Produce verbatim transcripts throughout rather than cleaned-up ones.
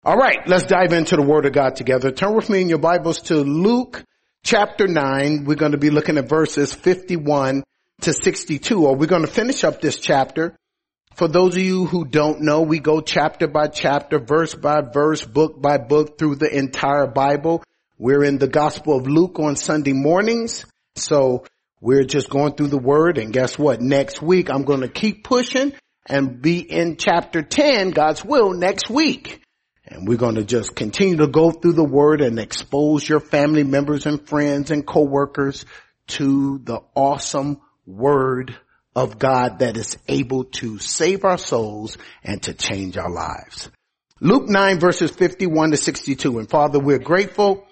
All right, let's dive into the Word of God together. Turn with me in your Bibles to Luke chapter nine. We're going to be looking at verses fifty-one to sixty-two, or we're going to finish up this chapter. For those of you who don't know, we go chapter by chapter, verse by verse, book by book through the entire Bible. We're in the Gospel of Luke on Sunday mornings, so we're just going through the Word. And guess what? Next week, I'm going to keep pushing and be in chapter ten, God's will, next week. And we're going to just continue to go through the Word and expose your family members and friends and coworkers to the awesome Word of God that is able to save our souls and to change our lives. Luke nine verses fifty-one to sixty-two. And Father, we're grateful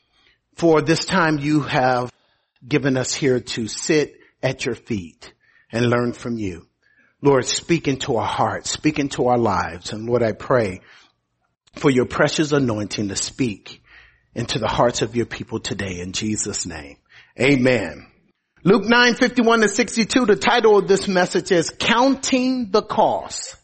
for this time you have given us here to sit at your feet and learn from you. Lord, speak into our hearts, speak into our lives. And Lord, I pray for your precious anointing to speak into the hearts of your people today in Jesus' name. Amen. Luke nine fifty-one to sixty-two, the title of this message is Counting the Cost.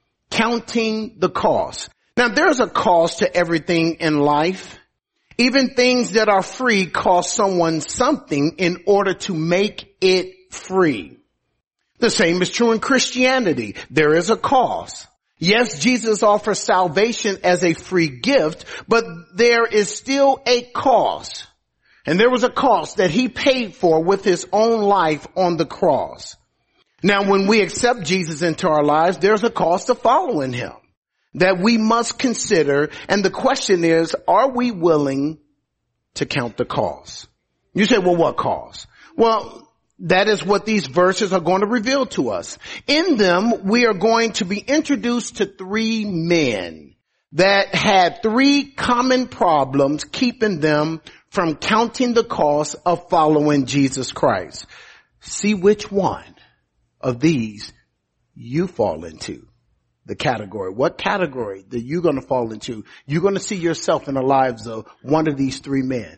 Counting the cost. Now there's a cost to everything in life. Even things that are free cost someone something in order to make it free. The same is true in Christianity. There is a cost. Yes, Jesus offers salvation as a free gift, but there is still a cost. And there was a cost that he paid for with his own life on the cross. Now, when we accept Jesus into our lives, there's a cost to following him that we must consider. And the question is, are we willing to count the cost? You say, well, what cost? Well, that is what these verses are going to reveal to us. In them, we are going to be introduced to three men that had three common problems keeping them from counting the cost of following Jesus Christ. See which one of these you fall into the category. What category that you're going to fall into? You're going to see yourself in the lives of one of these three men.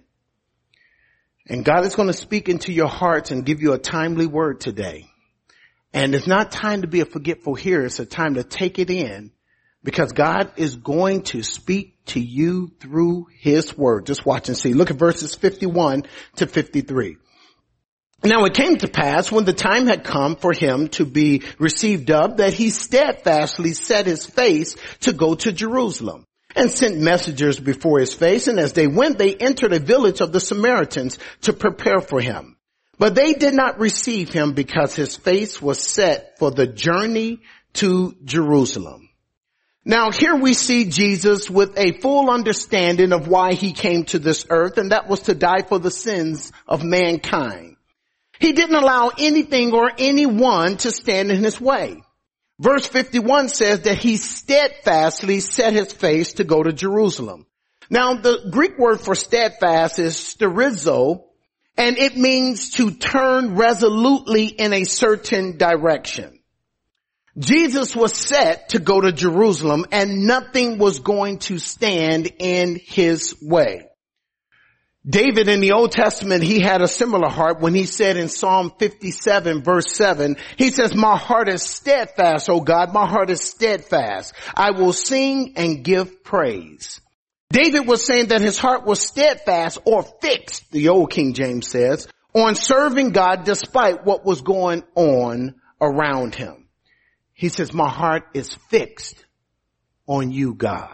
And God is going to speak into your hearts and give you a timely word today. And it's not time to be a forgetful hearer. It's a time to take it in, because God is going to speak to you through his word. Just watch and see. Look at verses fifty-one to fifty-three. Now it came to pass when the time had come for him to be received up, that he steadfastly set his face to go to Jerusalem, and sent messengers before his face. And as they went, they entered a village of the Samaritans to prepare for him. But they did not receive him, because his face was set for the journey to Jerusalem. Now here we see Jesus with a full understanding of why he came to this earth, and that was to die for the sins of mankind. He didn't allow anything or anyone to stand in his way. Verse fifty-one says that he steadfastly set his face to go to Jerusalem. Now the Greek word for steadfast is sterizo, and it means to turn resolutely in a certain direction. Jesus was set to go to Jerusalem, and nothing was going to stand in his way. David in the Old Testament, he had a similar heart when he said in Psalm fifty-seven verse seven, he says, my heart is steadfast, O God, my heart is steadfast. I will sing and give praise. David was saying that his heart was steadfast, or fixed, the old King James says, on serving God despite what was going on around him. He says, my heart is fixed on you, God.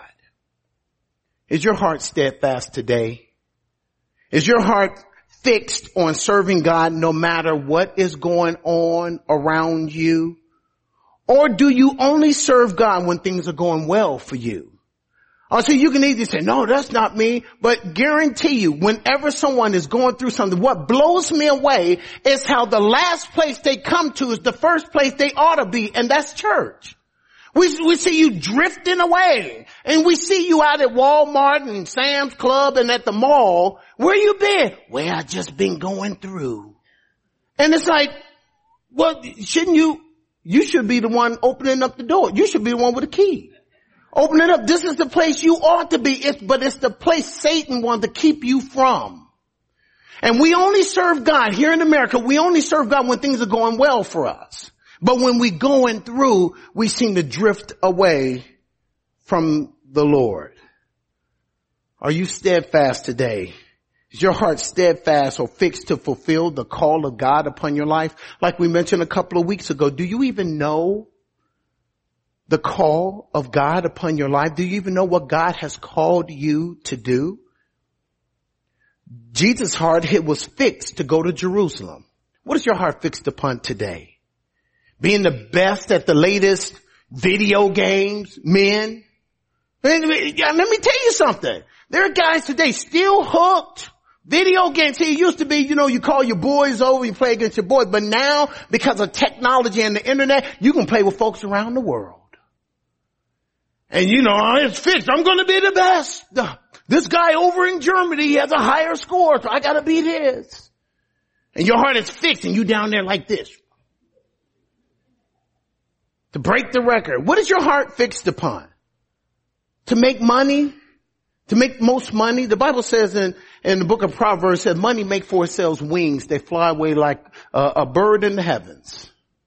Is your heart steadfast today? Is your heart fixed on serving God no matter what is going on around you? Or do you only serve God when things are going well for you? Oh, so you can either say, no, that's not me, but guarantee you, whenever someone is going through something, what blows me away is how the last place they come to is the first place they ought to be, and that's church. We, we see you drifting away, and we see you out at Walmart and Sam's Club and at the mall. Where you been? Well, I just been going through. And it's like, well, shouldn't you, you should be the one opening up the door. You should be the one with the key. Open it up. This is the place you ought to be, it's, but it's the place Satan wants to keep you from. And we only serve God here in America. We only serve God when things are going well for us. But when we're going through, we seem to drift away from the Lord. Are you steadfast today? Is your heart steadfast or fixed to fulfill the call of God upon your life? Like we mentioned a couple of weeks ago, do you even know the call of God upon your life? Do you even know what God has called you to do? Jesus' heart, it was fixed to go to Jerusalem. What is your heart fixed upon today? Being the best at the latest video games, men? Let me tell you something. There are guys today still hooked. Video games. See, it used to be, you know, you call your boys over, you play against your boys. But now, because of technology and the internet, you can play with folks around the world. And you know, it's fixed. I'm going to be the best. This guy over in Germany, he has a higher score, so I got to beat his. And your heart is fixed and you down there like this. To break the record. What is your heart fixed upon? To make money? To make most money? The Bible says in, in the book of Proverbs that money make for itself wings. They fly away like a, a bird in the heavens.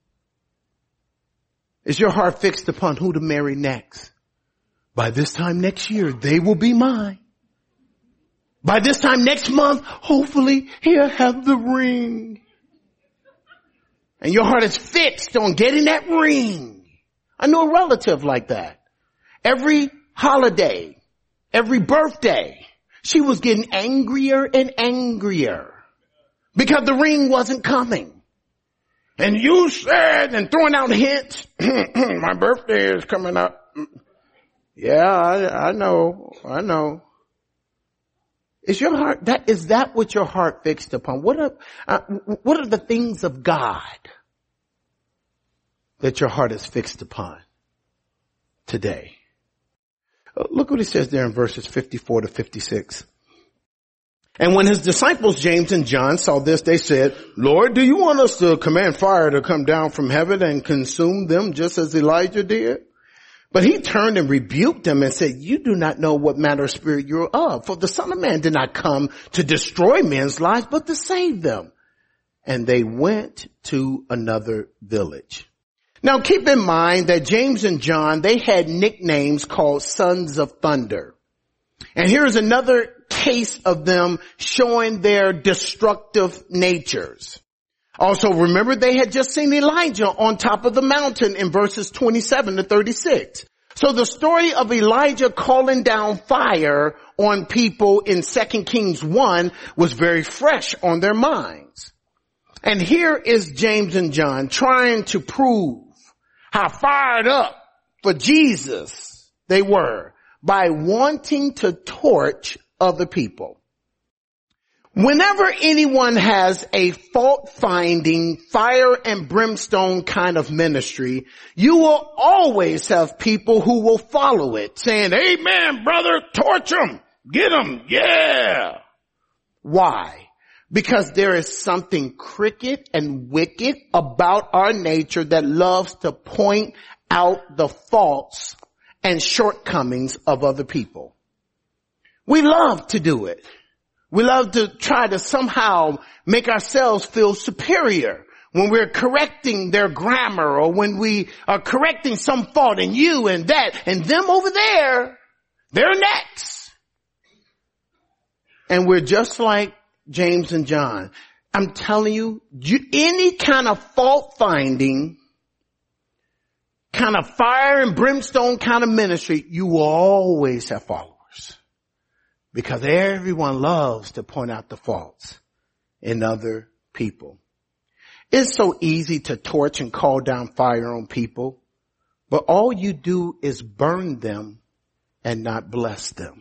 Is your heart fixed upon who to marry next? By this time next year, they will be mine. By this time next month, hopefully he'll have the ring. And your heart is fixed on getting that ring. I know a relative like that. Every holiday, every birthday, she was getting angrier and angrier because the ring wasn't coming. And you said, and throwing out hints, my birthday is coming up. Yeah, I, I know, I know. Is your heart, that, is that what your heart fixed upon? What are, uh, what are the things of God that your heart is fixed upon today? Uh, look what he says there in verses fifty-four to fifty-six. And when his disciples, James and John, saw this, they said, Lord, do you want us to command fire to come down from heaven and consume them just as Elijah did? But he turned and rebuked them and said, you do not know what manner of spirit you're of. For the Son of Man did not come to destroy men's lives, but to save them. And they went to another village. Now keep in mind that James and John, they had nicknames called Sons of Thunder. And here's another case of them showing their destructive natures. Also, remember they had just seen Elijah on top of the mountain in verses twenty-seven to thirty-six. So the story of Elijah calling down fire on people in Second Kings one was very fresh on their minds. And here is James and John trying to prove how fired up for Jesus they were by wanting to torch other people. Whenever anyone has a fault-finding, fire and brimstone kind of ministry, you will always have people who will follow it, saying, amen, brother, torch them, get them, yeah. Why? Because there is something crooked and wicked about our nature that loves to point out the faults and shortcomings of other people. We love to do it. We love to try to somehow make ourselves feel superior when we're correcting their grammar or when we are correcting some fault in you and that and them over there, they're next. And we're just like James and John. I'm telling you, you any kind of fault finding, kind of fire and brimstone kind of ministry, you will always have followers. Because everyone loves to point out the faults in other people. It's so easy to torch and call down fire on people, but all you do is burn them and not bless them.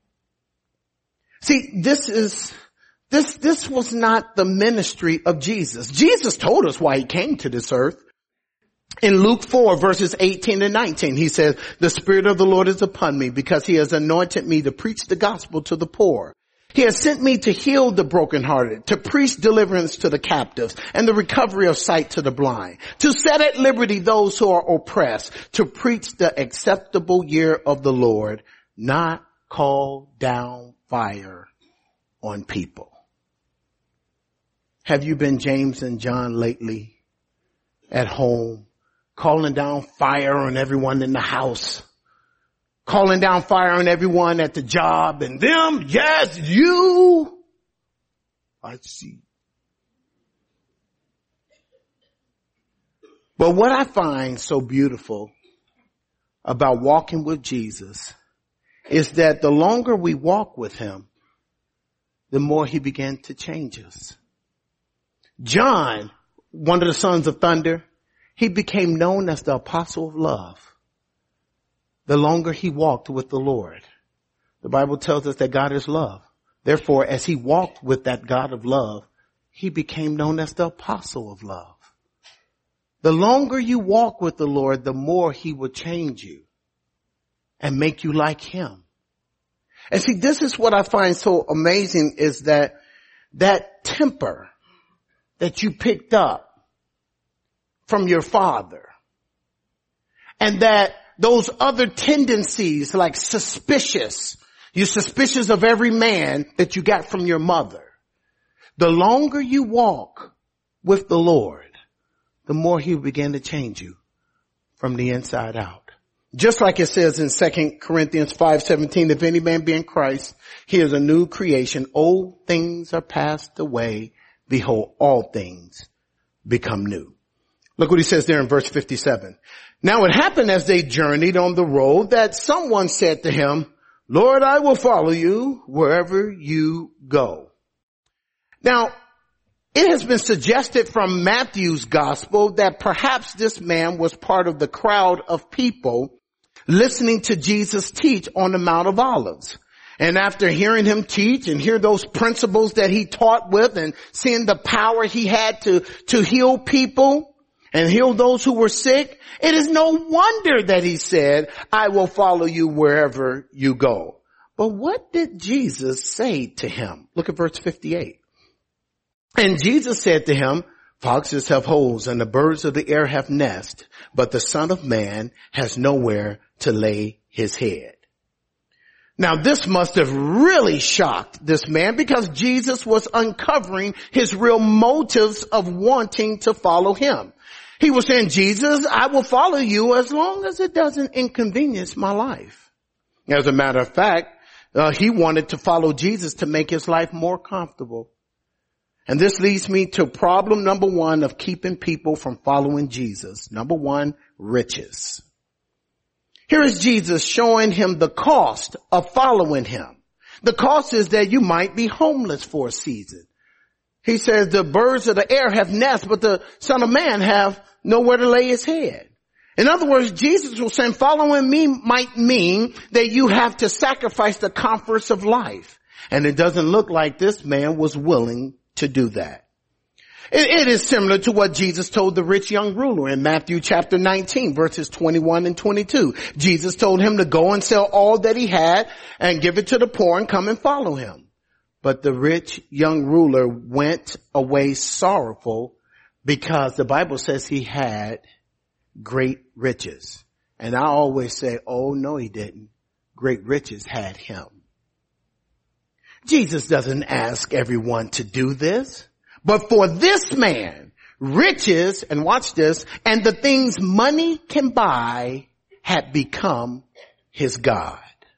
See, this is, this, this was not the ministry of Jesus. Jesus told us why he came to this earth. In Luke four verses eighteen and nineteen, he says, the Spirit of the Lord is upon me because he has anointed me to preach the gospel to the poor. He has sent me to heal the brokenhearted, to preach deliverance to the captives and the recovery of sight to the blind, to set at liberty those who are oppressed, to preach the acceptable year of the Lord, not call down fire on people. Have you been James and John lately at home? Calling down fire on everyone in the house, calling down fire on everyone at the job and them. Yes, you. I see. But what I find so beautiful about walking with Jesus is that the longer we walk with him, the more he began to change us. John, one of the sons of thunder, he became known as the apostle of love. The longer he walked with the Lord. The Bible tells us that God is love. Therefore, as he walked with that God of love, he became known as the apostle of love. The longer you walk with the Lord, the more he will change you and make you like him. And see, this is what I find so amazing is that that temper that you picked up from your father and that those other tendencies like suspicious, you're suspicious of every man that you got from your mother. The longer you walk with the Lord, the more he will begin to change you from the inside out. Just like it says in Second Corinthians five seventeen, if any man be in Christ, he is a new creation. Old things are passed away. Behold, all things become new. Look what he says there in verse fifty-seven. Now it happened as they journeyed on the road that someone said to him, Lord, I will follow you wherever you go. Now, it has been suggested from Matthew's gospel that perhaps this man was part of the crowd of people listening to Jesus teach on the Mount of Olives. And after hearing him teach and hear those principles that he taught with and seeing the power he had to, to heal people and heal those who were sick, it is no wonder that he said, I will follow you wherever you go. But what did Jesus say to him? Look at verse fifty-eight. And Jesus said to him, foxes have holes and the birds of the air have nests, but the Son of Man has nowhere to lay his head. Now this must have really shocked this man because Jesus was uncovering his real motives of wanting to follow him. He was saying, Jesus, I will follow you as long as it doesn't inconvenience my life. As a matter of fact, uh, he wanted to follow Jesus to make his life more comfortable. And this leads me to problem number one of keeping people from following Jesus. Number one, riches. Here is Jesus showing him the cost of following him. The cost is that you might be homeless for a season. He says the birds of the air have nests, but the Son of Man have nowhere to lay his head. In other words, Jesus was saying following me might mean that you have to sacrifice the comforts of life. And it doesn't look like this man was willing to do that. It, it is similar to what Jesus told the rich young ruler in Matthew chapter nineteen, verses twenty-one and twenty-two. Jesus told him to go and sell all that he had and give it to the poor and come and follow him. But the rich young ruler went away sorrowful because the Bible says he had great riches. And I always say, oh no, he didn't. Great riches had him. Jesus doesn't ask everyone to do this, but for this man, riches, and watch this, and the things money can buy had become his God.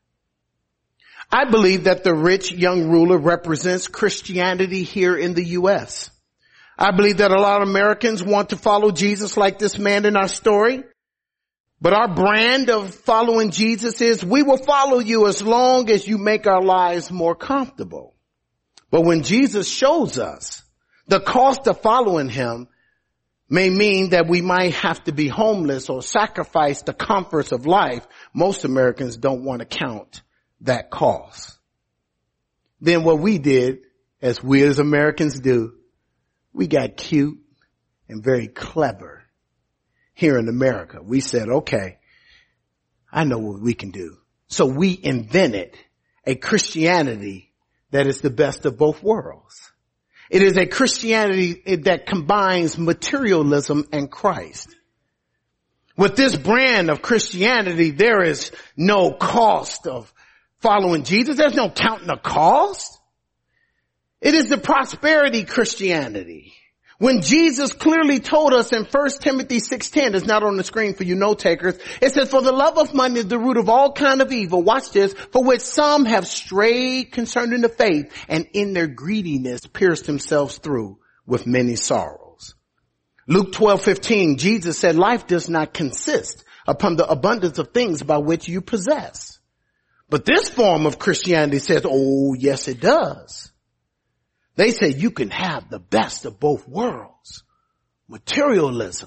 I believe that the rich young ruler represents Christianity here in the U S. I believe that a lot of Americans want to follow Jesus like this man in our story. But our brand of following Jesus is we will follow you as long as you make our lives more comfortable. But when Jesus shows us the cost of following him may mean that we might have to be homeless or sacrifice the comforts of life, most Americans don't want to count that cost. Then what we did, as we as Americans do, we got cute and very clever. Here in America, we said, okay, I know what we can do. So we invented a Christianity that is the best of both worlds. It is a Christianity that combines materialism and Christ. With this brand of Christianity, there is no cost of following Jesus. There's no counting the cost. It is the prosperity Christianity, When Jesus clearly told us in First Timothy six ten, it's not on the screen for you note takers. It says, for the love of money is the root of all kind of evil. Watch this. For which some have strayed concerning the faith, and in their greediness pierced themselves through with many sorrows. Luke twelve fifteen, Jesus said, life does not consist upon the abundance of things by which you possess. But this form of Christianity says, oh, yes, it does. They say you can have the best of both worlds, materialism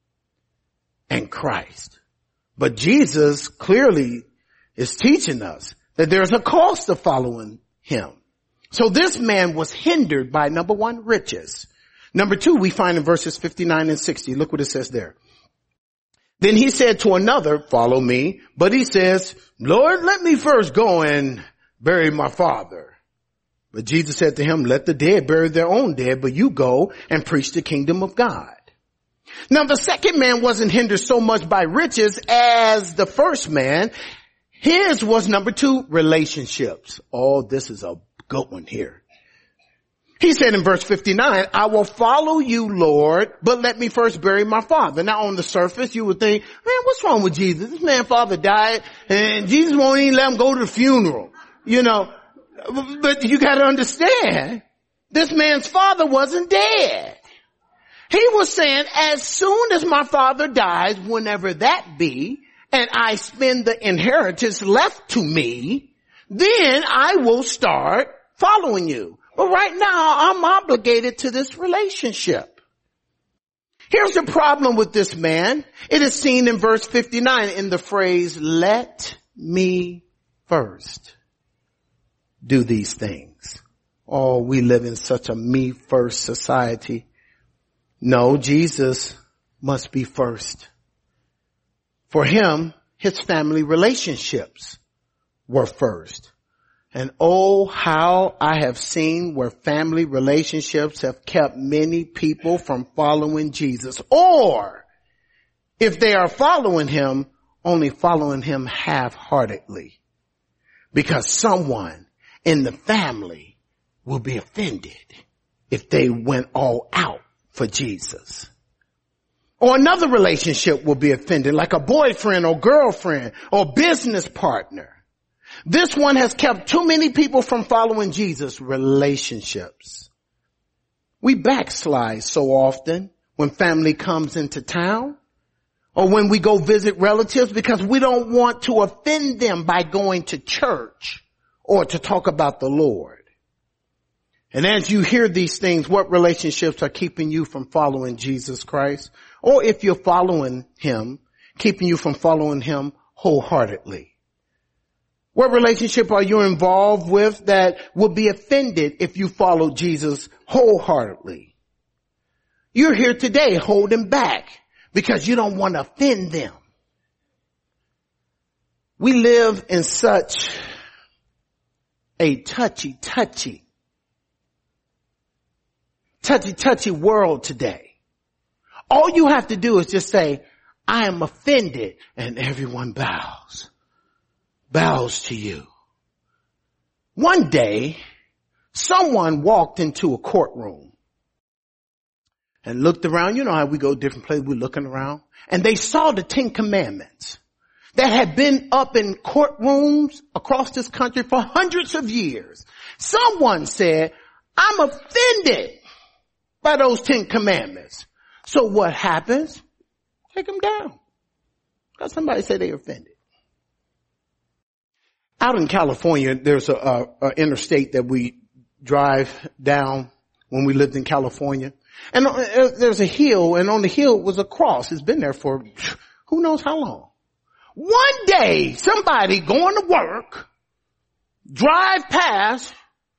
and Christ. But Jesus clearly is teaching us that there's a cost to following him. So this man was hindered by, number one, riches. Number two, we find in verses fifty-nine and sixty. Look what it says there. Then he said to another, follow me. But he says, Lord, let me first go and bury my father. But Jesus said to him, let the dead bury their own dead, but you go and preach the kingdom of God. Now the second man wasn't hindered so much by riches as the first man. His was number two, relationships. Oh, this is a good one here. He said in verse fifty-nine, I will follow you, Lord, but let me first bury my father. Now on the surface, you would think, man, what's wrong with Jesus? This man's father died and Jesus won't even let him go to the funeral. You know, but you got to understand, this man's father wasn't dead. He was saying, as soon as my father dies, whenever that be, and I spend the inheritance left to me, then I will start following you. But right now, I'm obligated to this relationship. Here's the problem with this man. It is seen in verse fifty-nine in the phrase, let me first do these things. Oh, we live in such a me first society. No, Jesus must be first. For him, his family relationships were first. And oh, how I have seen where family relationships have kept many people from following Jesus. Or, if they are following him, only following him half-heartedly. Because someone in the family will be offended if they went all out for Jesus. Or another relationship will be offended, like a boyfriend or girlfriend or business partner. This one has kept too many people from following Jesus. Relationships. We backslide so often when family comes into town or when we go visit relatives because we don't want to offend them by going to church or to talk about the Lord. And as you hear these things, what relationships are keeping you from following Jesus Christ? Or if you're following him, keeping you from following him wholeheartedly? What relationship are you involved with that will be offended if you follow Jesus wholeheartedly? You're here today holding back because you don't want to offend them. We live in such a touchy, touchy, touchy, touchy world today. All you have to do is just say, I am offended, and everyone bows. Bows to you. One day, someone walked into a courtroom and looked around. You know how we go different places, we're looking around. And they saw the Ten Commandments that had been up in courtrooms across this country for hundreds of years. Someone said, I'm offended by those Ten Commandments. So what happens? Take them down. Because somebody said they're offended. Out in California, there's a, a, a interstate that we drive down when we lived in California. And uh, there's a hill, and on the hill was a cross. It's been there for who knows how long. One day, somebody going to work, drive past,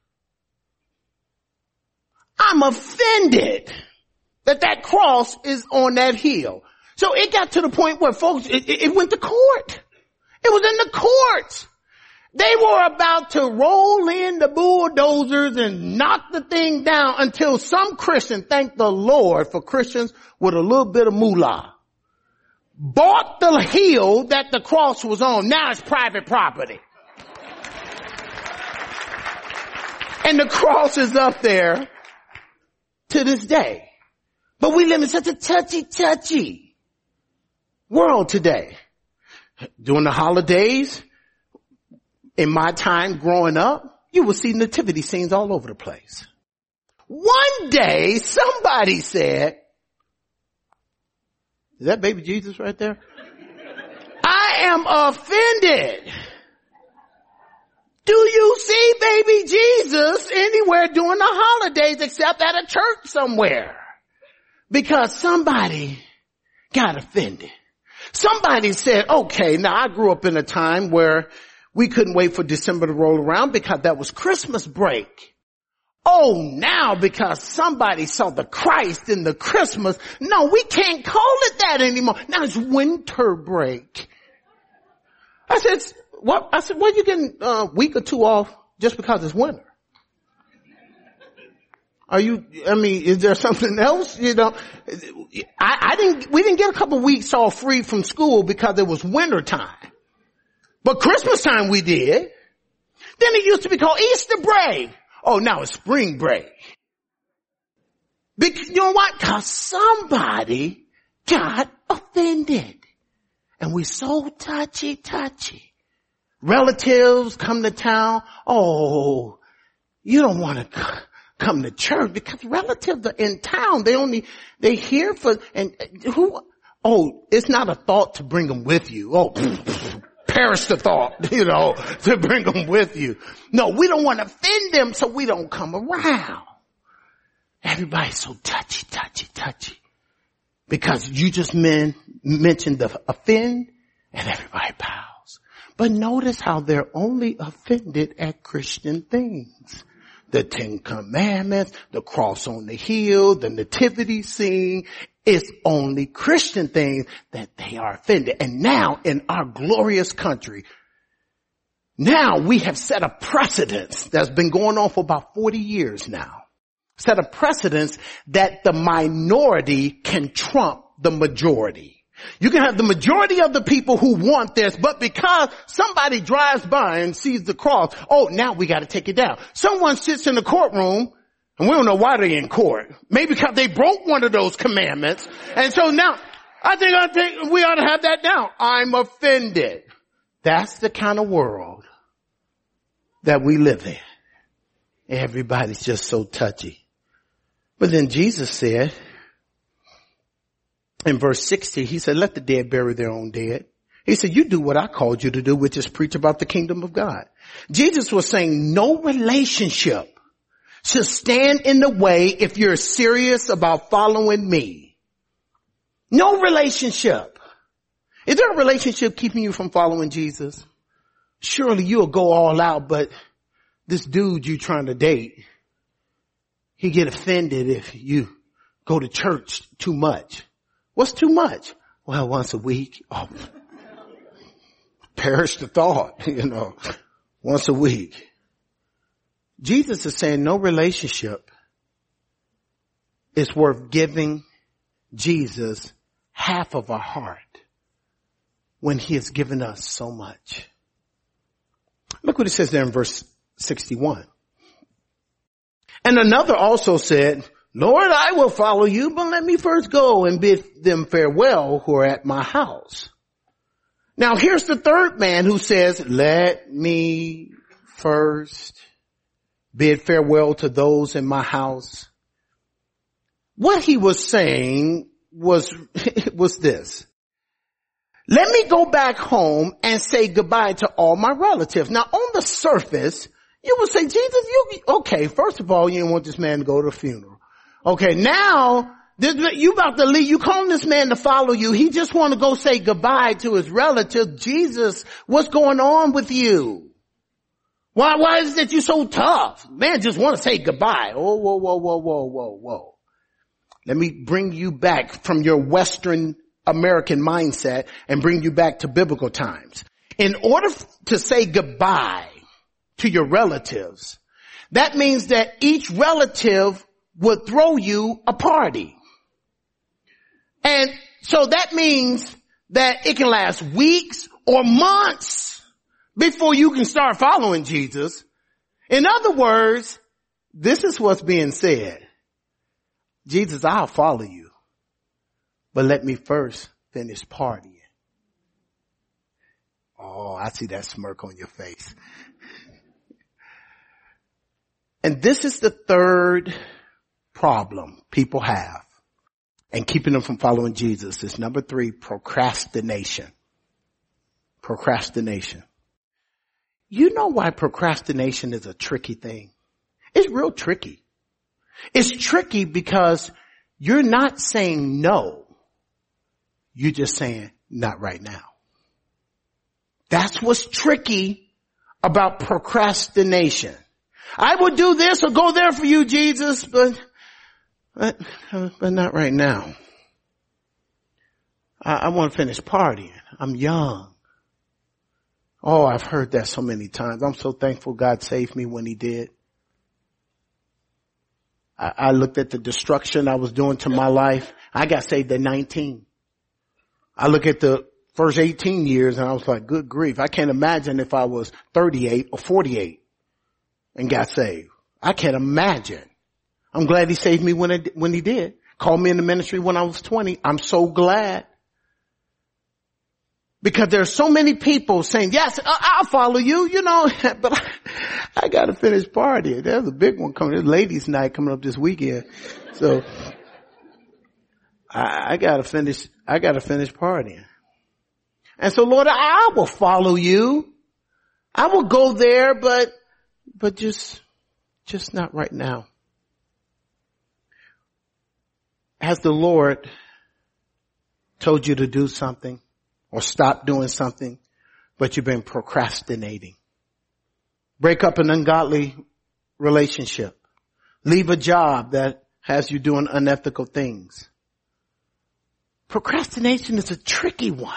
I'm offended that that cross is on that hill. So it got to the point where folks, it, it went to court. It was in the courts. They were about to roll in the bulldozers and knock the thing down until some Christian, thank the Lord for Christians with a little bit of moolah, bought the hill that the cross was on. Now it's private property. And the cross is up there to this day. But we live in such a touchy, touchy world today. During the holidays, in my time growing up, you will see nativity scenes all over the place. One day, somebody said, is that baby Jesus right there? I am offended. Do you see baby Jesus anywhere during the holidays except at a church somewhere? Because somebody got offended. Somebody said, okay, now I grew up in a time where we couldn't wait for December to roll around because that was Christmas break. Oh, now because somebody saw the Christ in the Christmas, no, we can't call it that anymore. Now it's winter break. I said, what? I said, well, you getting a week or two off just because it's winter? Are you, I mean, is there something else? You know, I, I didn't, we didn't get a couple of weeks off free from school because it was winter time. But Christmas time we did. Then it used to be called Easter break. Oh, now it's spring break. Because, you know what? Because somebody got offended. And we so touchy, touchy. Relatives come to town. Oh, you don't want to come to church because relatives are in town. They only, they here for, and who, oh, it's not a thought to bring them with you. Oh, perish the thought, you know, to bring them with you. No, we don't want to offend them, so we don't come around. Everybody's so touchy, touchy, touchy. Because you just men, mentioned the offend and everybody bows. But notice how they're only offended at Christian things. The Ten Commandments, the cross on the hill, the nativity scene. It's only Christian things that they are offended. And now in our glorious country, now we have set a precedence that's been going on for about forty years now. Set a precedence that the minority can trump the majority. You can have the majority of the people who want this, but because somebody drives by and sees the cross, oh, now we got to take it down. Someone sits in the courtroom, and we don't know why they're in court. Maybe because they broke one of those commandments. And so now, I think, I think we ought to have that down. I'm offended. That's the kind of world that we live in. Everybody's just so touchy. But then Jesus said, in verse sixty, he said, let the dead bury their own dead. He said, you do what I called you to do, which is preach about the kingdom of God. Jesus was saying no relationship should stand in the way if you're serious about following me. No relationship. Is there a relationship keeping you from following Jesus? Surely you'll go all out, but this dude you trying to date, he get offended if you go to church too much. What's too much? Well, once a week. Oh, perish the thought, you know, once a week. Jesus is saying no relationship is worth giving Jesus half of our heart when he has given us so much. Look what it says there in verse sixty-one. And another also said, Lord, I will follow you, but let me first go and bid them farewell who are at my house. Now here's the third man who says, let me first bid farewell to those in my house. What he was saying was, was this. Let me go back home and say goodbye to all my relatives. Now on the surface, you would say, Jesus, you, okay, first of all, you didn't want this man to go to the funeral. Okay, now, this, you about to leave, you calling this man to follow you. He just want to go say goodbye to his relatives. Jesus, what's going on with you? Why, why is it you so tough? Man just want to say goodbye. Oh, whoa, whoa, whoa, whoa, whoa, whoa. Let me bring you back from your Western American mindset and bring you back to biblical times. In order to say goodbye to your relatives, that means that each relative would throw you a party. And so that means that it can last weeks or months before you can start following Jesus. In other words, this is what's being said. Jesus, I'll follow you, but let me first finish partying. Oh, I see that smirk on your face. And this is the third problem people have and keeping them from following Jesus is number three, procrastination. Procrastination. You know why procrastination is a tricky thing? It's real tricky. It's tricky because you're not saying no. You're just saying not right now. That's what's tricky about procrastination. I will do this or go there for you, Jesus, but, but, but not right now. I, I want to finish partying. I'm young. Oh, I've heard that so many times. I'm so thankful God saved me when he did. I, I looked at the destruction I was doing to my life. I got saved at nineteen. I look at the first eighteen years and I was like, good grief. I can't imagine if I was thirty-eight or forty-eight and got saved. I can't imagine. I'm glad he saved me when it, when he did. Called me in the ministry when I was twenty. I'm so glad. Because there are so many people saying, yes, I'll follow you, you know, but I, I got to finish partying. There's a big one coming. There's ladies' night coming up this weekend. So I, I got to finish, I got to finish partying. And so, Lord, I will follow you. I will go there, but, but just, just not right now. Has the Lord told you to do something or stop doing something, but you've been procrastinating? Break up an ungodly relationship. Leave a job that has you doing unethical things. Procrastination is a tricky one.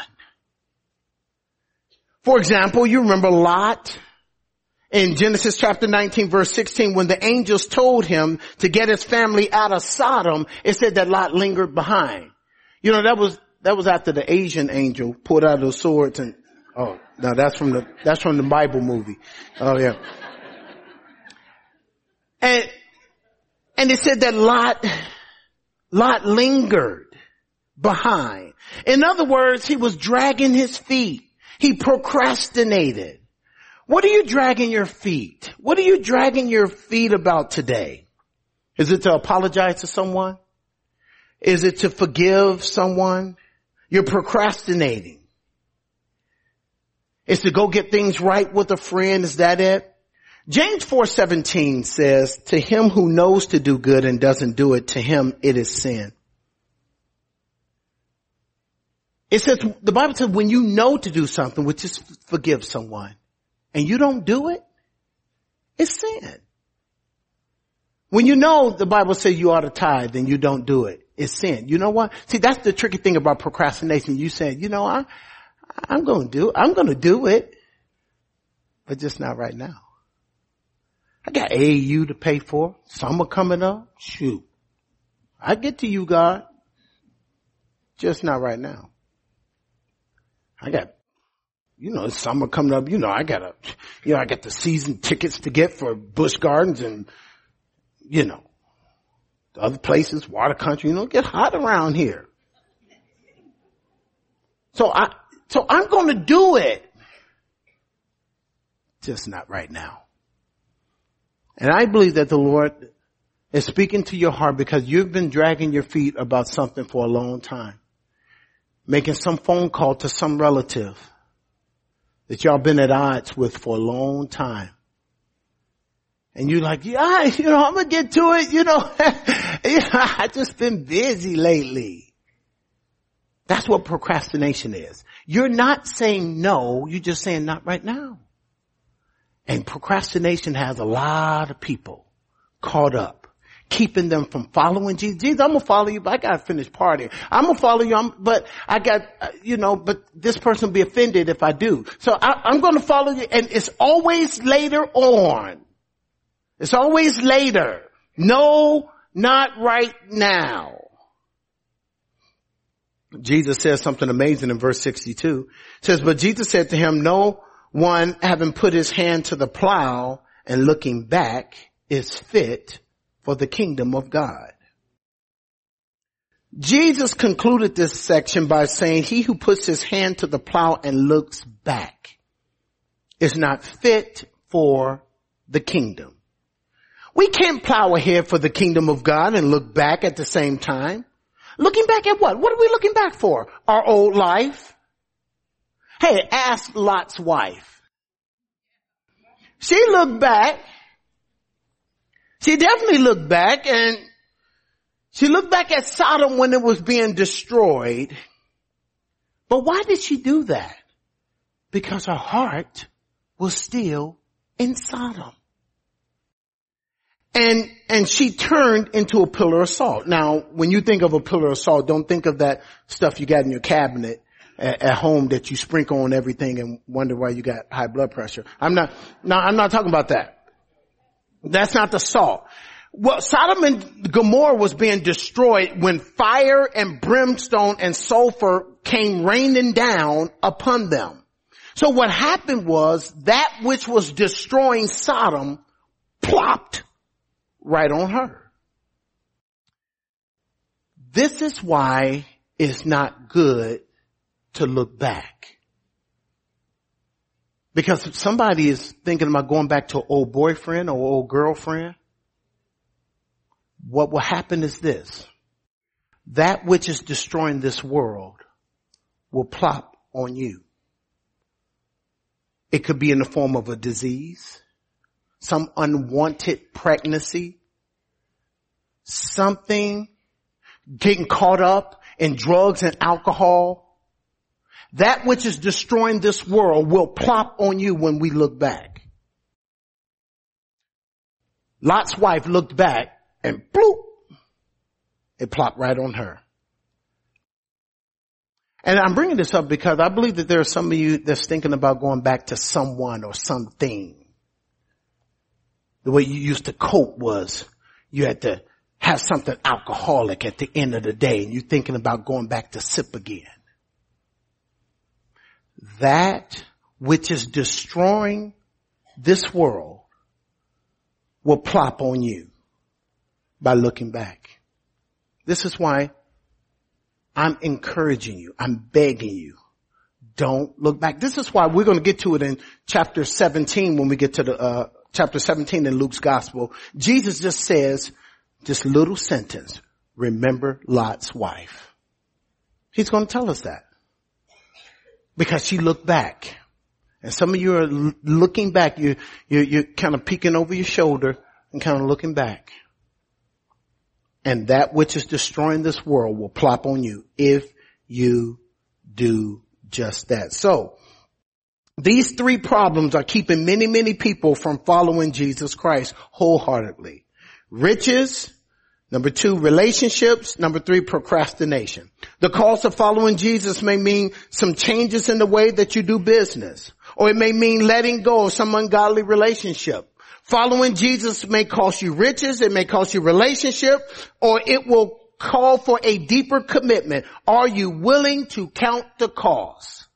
For example, you remember Lot in Genesis chapter nineteen verse sixteen, when the angels told him to get his family out of Sodom, it said that Lot lingered behind. You know, that was, that was after the Asian angel pulled out those swords and, oh, no, that's from the, that's from the Bible movie. Oh yeah. And, and it said that Lot, Lot lingered behind. In other words, he was dragging his feet. He procrastinated. What are you dragging your feet? What are you dragging your feet about today? Is it to apologize to someone? Is it to forgive someone? You're procrastinating. Is to go get things right with a friend? Is that it? James four seventeen says, to him who knows to do good and doesn't do it, to him it is sin. It says, the Bible says when you know to do something, which is forgive someone, and you don't do it, it's sin. When you know the Bible says you ought to tithe and you don't do it, it's sin. You know what? See, that's the tricky thing about procrastination. You said, you know, I, I'm going to do it. I'm going to do it, but just not right now. I got A A U to pay for. Summer coming up. Shoot. I get to you, God. Just not right now. I got, you know, summer coming up, you know, I got a, you know, I got the season tickets to get for Busch Gardens and, you know, other places, water country, you know, it get hot around here. So I, so I'm going to do it. Just not right now. And I believe that the Lord is speaking to your heart because you've been dragging your feet about something for a long time. Making some phone call to some relative that y'all been at odds with for a long time. And you're like, yeah, you know, I'm going to get to it. You know, I just been busy lately. That's what procrastination is. You're not saying no. You're just saying not right now. And procrastination has a lot of people caught up, keeping them from following Jesus. Jesus, I'm going to follow you, but I got to finish partying. I'm going to follow you, I'm, but I got, uh, you know, but this person will be offended if I do. So I, I'm going to follow you, and it's always later on. It's always later. No, not right now. Jesus says something amazing in verse sixty-two. It says, but Jesus said to him, no one having put his hand to the plow and looking back is fit for the kingdom of God. Jesus concluded this section by saying, he who puts his hand to the plow and looks back is not fit for the kingdom. We can't plow ahead for the kingdom of God and look back at the same time. Looking back at what? What are we looking back for? Our old life? Hey, ask Lot's wife. She looked back. She definitely looked back, and she looked back at Sodom when it was being destroyed. But why did she do that? Because her heart was still in Sodom. And, and she turned into a pillar of salt. Now, when you think of a pillar of salt, don't think of that stuff you got in your cabinet at, at home that you sprinkle on everything and wonder why you got high blood pressure. I'm not, no, I'm not talking about that. That's not the salt. Well, Sodom and Gomorrah was being destroyed when fire and brimstone and sulfur came raining down upon them. So what happened was that which was destroying Sodom plopped right on her. This is why it's not good to look back. Because if somebody is thinking about going back to an old boyfriend or old girlfriend, what will happen is this. That which is destroying this world will plop on you. It could be in the form of a disease, some unwanted pregnancy, something getting caught up in drugs and alcohol. That which is destroying this world will plop on you when we look back. Lot's wife looked back and bloop, it plopped right on her. And I'm bringing this up because I believe that there are some of you that's thinking about going back to someone or something. The way you used to cope was you had to have something alcoholic at the end of the day, and you're thinking about going back to sip again. That which is destroying this world will plop on you by looking back. This is why I'm encouraging you. I'm begging you. Don't look back. This is why we're going to get to it in chapter seventeen when we get to the, uh, chapter seventeen in Luke's gospel. Jesus just says this little sentence, remember Lot's wife. He's going to tell us that. Because she looked back. And some of you are l- looking back. You, you, you're kind of peeking over your shoulder and kind of looking back. And that which is destroying this world will plop on you if you do just that. So, these three problems are keeping many, many people from following Jesus Christ wholeheartedly. Riches. Number two, relationships. Number three, procrastination. The cost of following Jesus may mean some changes in the way that you do business. Or it may mean letting go of some ungodly relationship. Following Jesus may cost you riches, it may cost you relationship, or it will call for a deeper commitment. Are you willing to count the cost?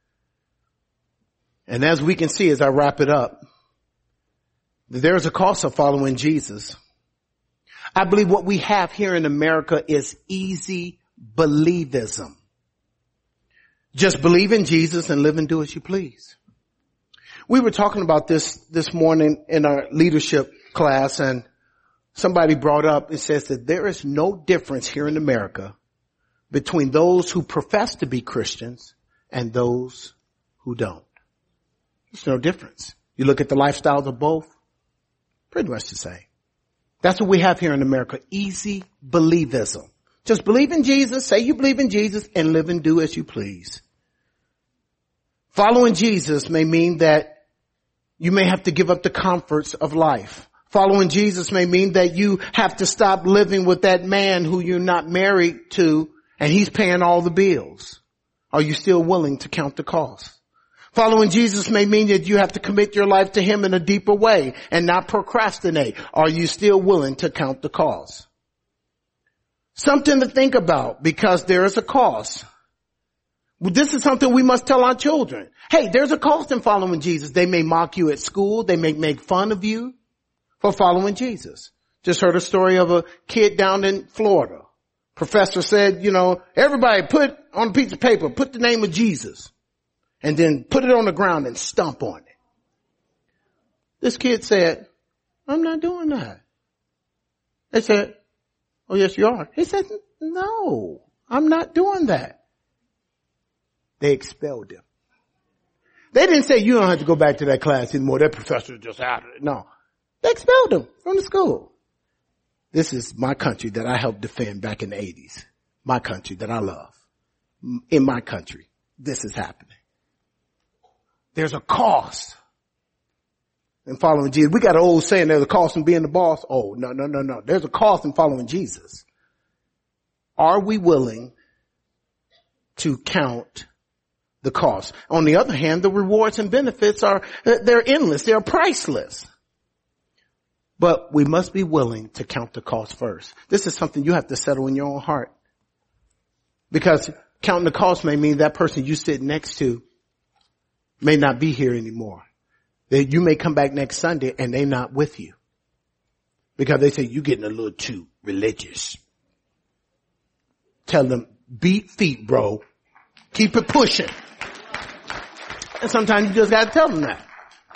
And as we can see as I wrap it up, there's a cost of following Jesus. I believe what we have here in America is easy believism. Just believe in Jesus and live and do as you please. We were talking about this this morning in our leadership class, and somebody brought up, it says that there is no difference here in America between those who profess to be Christians and those who don't. There's no difference. You look at the lifestyles of both, pretty much the same. That's what we have here in America, easy believism. Just believe in Jesus, say you believe in Jesus, and live and do as you please. Following Jesus may mean that you may have to give up the comforts of life. Following Jesus may mean that you have to stop living with that man who you're not married to and he's paying all the bills. Are you still willing to count the cost? Following Jesus may mean that you have to commit your life to him in a deeper way and not procrastinate. Are you still willing to count the cost? Something to think about because there is a cost. This is something we must tell our children. Hey, there's a cost in following Jesus. They may mock you at school. They may make fun of you for following Jesus. Just heard a story of a kid down in Florida. Professor said, you know, everybody put on a piece of paper, put the name of Jesus and then put it on the ground and stomp on it. This kid said, I'm not doing that. They said, oh yes you are. He said, no, I'm not doing that. They expelled him. They didn't say you don't have to go back to that class anymore. That professor is just out of it. No. They expelled him from the school. This is my country that I helped defend back in the eighties. My country that I love. In my country, this is happening. There's a cost in following Jesus. We got an old saying, there's a cost in being the boss. Oh, no, no, no, no. There's a cost in following Jesus. Are we willing to count the cost? On the other hand, the rewards and benefits are, they're endless. They're priceless. But we must be willing to count the cost first. This is something you have to settle in your own heart. Because counting the cost may mean that person you sit next to may not be here anymore. That you may come back next Sunday and they're not with you. Because they say, you're getting a little too religious. Tell them, beat feet, bro. Keep it pushing. And sometimes you just gotta tell them that.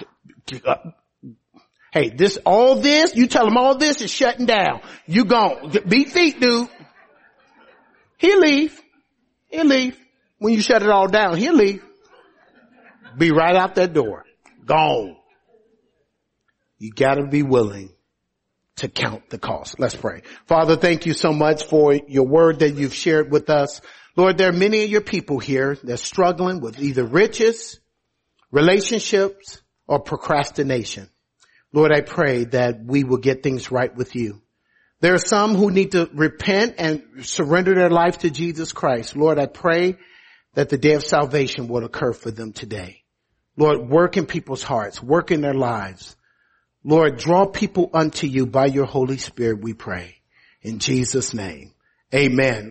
Hey, this, all this, you tell them all this is shutting down. You gone. Beat feet, dude. He'll leave. He'll leave. When you shut it all down, he'll leave. Be right out that door. Gone. You gotta be willing to count the cost. Let's pray. Father, thank you so much for your word that you've shared with us. Lord, there are many of your people here that are struggling with either riches, relationships, or procrastination. Lord, I pray that we will get things right with you. There are some who need to repent and surrender their life to Jesus Christ. Lord, I pray that the day of salvation will occur for them today. Lord, work in people's hearts, work in their lives. Lord, draw people unto you by your Holy Spirit, we pray. In Jesus' name, amen.